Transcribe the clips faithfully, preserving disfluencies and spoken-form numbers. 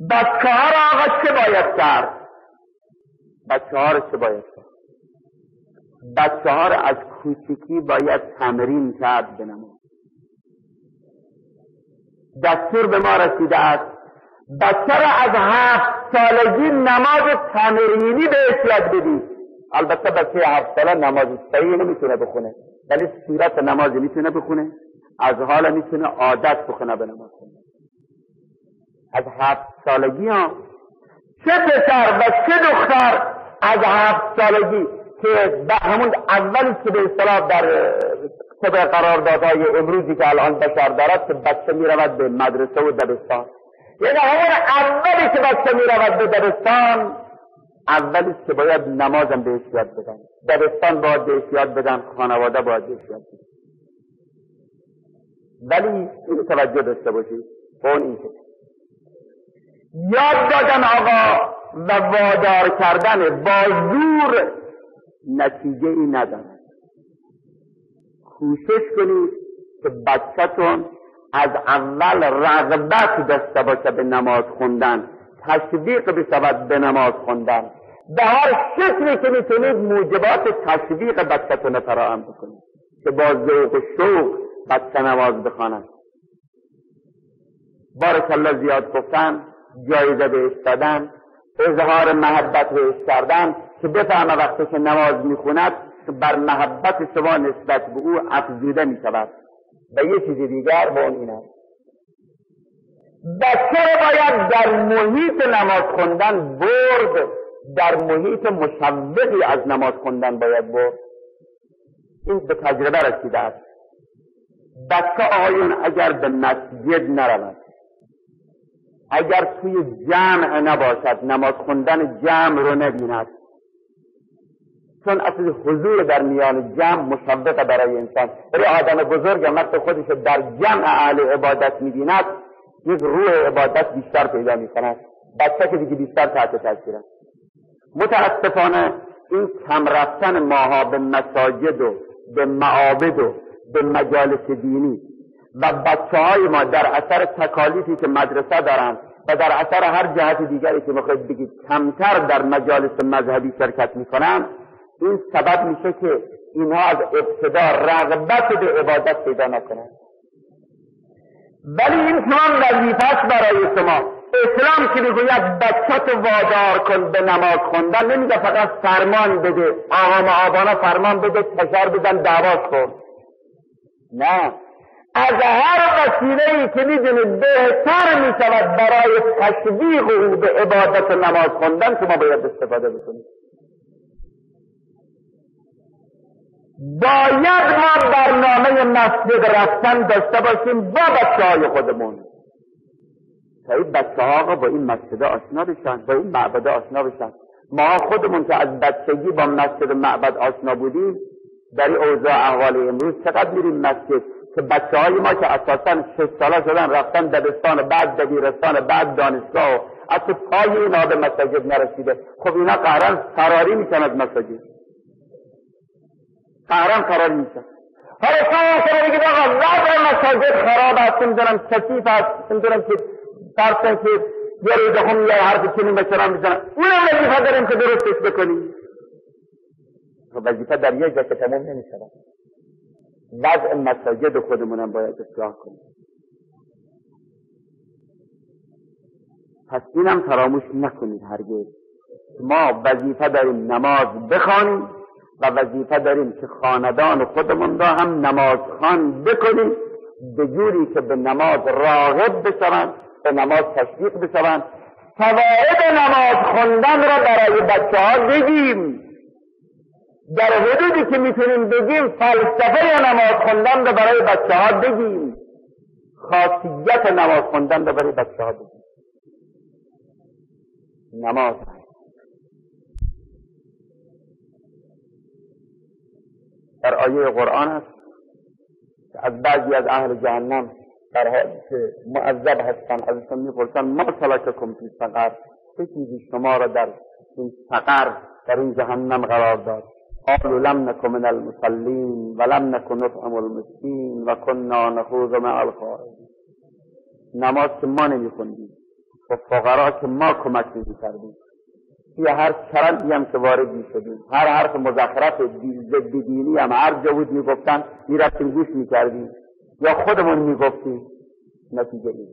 بچه ها را آقا چه باید کرد؟ بچه ها را چه باید کرد؟ بچه ها را از کوچکی باید تمرین کرد به نماز. دستور به ما رسیده است بچه را از هفت سالگی نماز تمرینی بهش یاد بدید. البته بچه هفت ساله نماز صحیح نمیتونه بخونه، ولی صورت نمازی میتونه بخونه، از حالا میتونه عادت بکنه به نماز خونه. از هفت سالگی ها چه پسر و چه دختر از هفت سالگی که به همون اولی که به اصطلاح در طبق قراردادهای امروزی که الان بشر دارد که بچه میرود به مدرسه و دبستان، یعنی همون اولی که بچه میرود به دبستان اولی که باید نمازم بهش یاد بدن، دبستان باید بهش یاد بدن، خانواده باید بهش یاد بدن. ولی این توجه داشته باشید به اون این که یاد دادن آقا و وادار کردن با زور نتیجه ای ندارد. کوشش کنید که بچه‌تون از اول رغبت داشته باشه به نماز خوندن، تشویق بشود به نماز خوندن. به هر شکلی که میتونید موجبات تشویق بچه‌تون فراهم بکنید که با ذوق و شوق بچه نماز بخواند. بارک الله زیاد گفتن، جایزه بهش دادن، اظهار محبت بهش کردن که بفهمه وقتی که نماز میخوند بر محبت شما نسبت به او افزوده میشود. و یه چیز دیگر با اون این است، بچه رو باید در محیط نماز خوندن برد، در محیط مشوقی از نماز خوندن باید برد. این به تجربه رسیده است. بچه آقایون اگر به مسجد نرود، اگر توی جمع نباشد، نماز خوندن جمع رو نبیند، چون اصل حضور در میان جمع مشوقه برای انسان. برای آدم بزرگ وقتی خودش در جمع اهل عبادت میبیند یک روح عبادت بیشتر پیدا میکند. بچه که دیگه بیشتر تحت تاثیر است. متاسفانه این کم رفتن ماها به مساجد و به معابد و به مجالس دینی و بچه های ما در اثر تکالیفی که مدرسه دارند و در اثر هر جهت دیگری که میخواید بگید کمتر در مجالس مذهبی شرکت میکنند، این سبب میشه که اینها از ابتدا رغبت به عبادت پیدا نکنند. ولی این تمام وظیفه است برای شما. اسلام که میگوید بچه‌تو وادار کن به نماز خوندن، نمیگه فقط فرمان بده، آقا معابانه فرمان بده تشر بدن دعواش کن. نه، از هر وسیله‌ای که میدونید بهتر میشود برای تشویق او به عبادت و نماز خوندن شما باید استفاده بکنید. باید ما برنامه مسجد رفتن داشته باشیم با بچه های خودمون تا این بچه ها با این مسجد آشنا بشن، با این معبد آشنا بشن. ما خودمون که از بچگی با مسجد و معبد آشنا بودیم، در این اوضاع احوال امروز چقدر میریم مسجد که بچه های ما که اساسا شش ساله شدن رفتن دبستان، بعد دبیرستان، بعد دانشگاه و اصلا پای اینا به مساجد نرسیده. خب اینا قهران فراری میشن از مساجد، قهران فراری میشن. حالا شما شما بگید آقا وضع مساجد خراب است، نمیدونم کثیف است، نمیدونم که فرض که یه روز هم یه حرف چنین بچران بزنن، اونم وظیفه داریم که درستش بکنیم. وظیفه در یک جا که تمام نمیشه. وضع مساجد خودمونم باید اصلاح کنیم. پس اینم فراموش نکنید هرگز. ما وظیفه داریم نماز بخوانیم و وظیفه داریم که خاندان خودمون را هم نماز خوان بکنیم، به جوری که به نماز راغب بشوند، به نماز تشویق بشوند. فواید نماز خوندن را برای بچه ها بگیم، در حدودی که میتونیم بگیم فلسفه نماز خوندن را برای بچه ها بگیم، خاصیت نماز خوندن را برای بچه ها بگیم. نماز در آیه قرآن است که از بعضی از اهل جهنم در حالی که معذب هستن ازشون میپرسن ما سلککم فی سقر، چه چیزی شما را در این سقر، در این جهنم قرار داد؟ قالوا لم نکن من المصلین و لم نکن نطعم المسکین و کنا نخوض مع الخائضین. نماز که ما نمیخوندیم، به فقرا که ما کمک نمی‌کردیم. توی هر چرندی هم که وارد می‌شدیم، هر حرف مزخرف ضد دینی هم هر جا بود میگفتن میرفتیم گوش می‌کردیم یا خودمون میگفتیم. نتیجه این.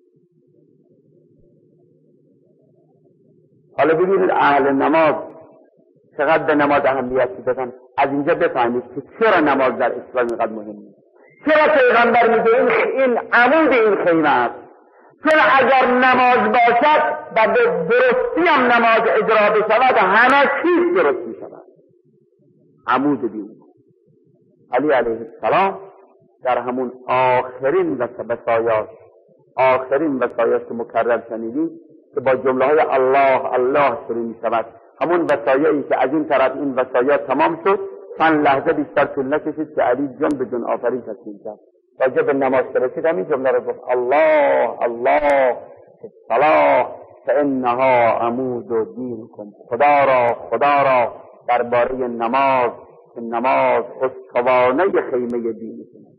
حالا ببینید اهل نماز چقدر به نماز اهمیت میدن. از اینجا بفهمید که چرا نماز در اسلام اینقدر مهمه. چرا پیغمبر میگه این این عمود این خیمه است. چون اگر نماز باشد و به درستی هم نماز اجرا بشود همه چیز درست میشود. عمود دین. علی علیه السلام در همون آخرین وصایاش آخرین وصایاش که مکرر شنیدید که با جمله های الله الله شروع می شود، همون وصایایی که از این طرف این وصایا تمام شد چند لحظه بیشتر طول نکشید که علی جان به جان آفرین تسلیم کرد. راجع به نماز رسید همین جمله رو گفت الله الله الصلاة فانها عمود دینکم. خدا را خدا را درباره نماز که نماز استوانه خیمه دینتون.